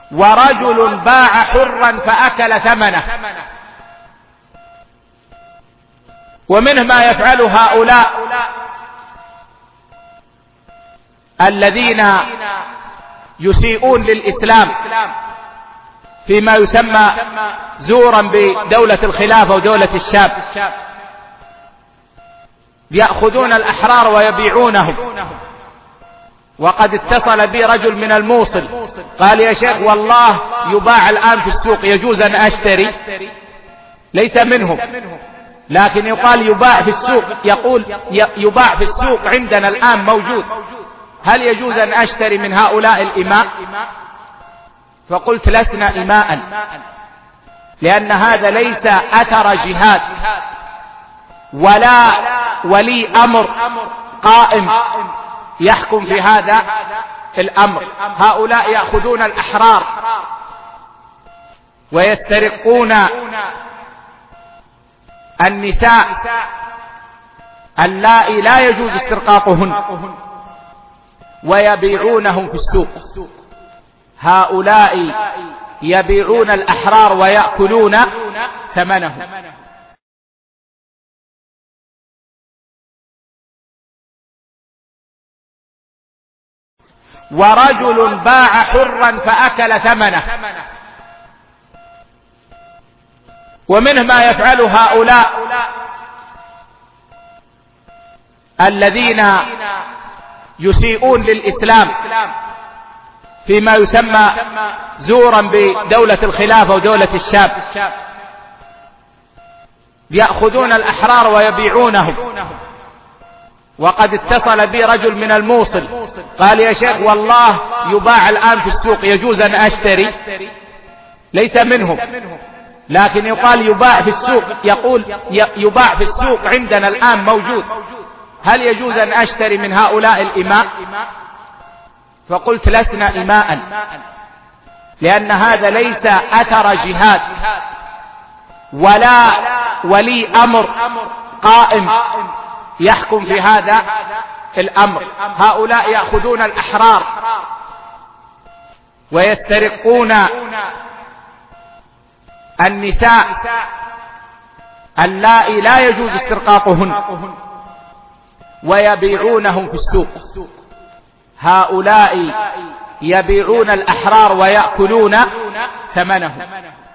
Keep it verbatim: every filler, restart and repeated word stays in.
ورجل باع حرا فأكل ثمنه. ومنه ما يفعل هؤلاء الذين يسيئون للإسلام فيما يسمى زورا بدولة الخلافة ودولة الشام، يأخذون الأحرار ويبيعونهم. وقد اتصل بي رجل من الموصل قال: يا شيخ والله يباع الآن في السوق، يجوز أن أشتري؟ ليس منهم، لكن يقال يباع في السوق، يقول يباع في السوق عندنا الآن موجود، هل يجوز أن أشتري من هؤلاء الإماء؟ فقلت: لسنا إماء، لأن هذا ليس أثر جهاد ولا ولي أمر قائم يحكم في هذا الأمر. هؤلاء يأخذون الأحرار ويسترقون النساء اللائي لا يجوز استرقاقهن ويبيعونهم في السوق. هؤلاء يبيعون الأحرار ويأكلون ثمنهم. ورجل باع حرا فأكل ثمنه. ومنه ما يفعل هؤلاء الذين يسيئون للإسلام فيما يسمى زورا بدولة الخلافة ودولة الشام، يأخذون الأحرار ويبيعونهم. وقد اتصل بي رجل من الموصل قال: يا شيخ والله يباع الآن في السوق، يجوز أن أشتري؟ ليس منهم، لكن يقال يباع في السوق، يقول يباع في السوق عندنا الآن موجود، هل يجوز أن أشتري من هؤلاء الإماء؟ فقلت: لسنا إماء، لأن هذا ليس أثر جهاد ولا ولي أمر قائم يحكم في هذا الأمر. هؤلاء يأخذون الأحرار ويسترقون النساء اللائي لا يجوز استرقاقهن ويبيعونهم في السوق. هؤلاء يبيعون الأحرار ويأكلون ثمنهم.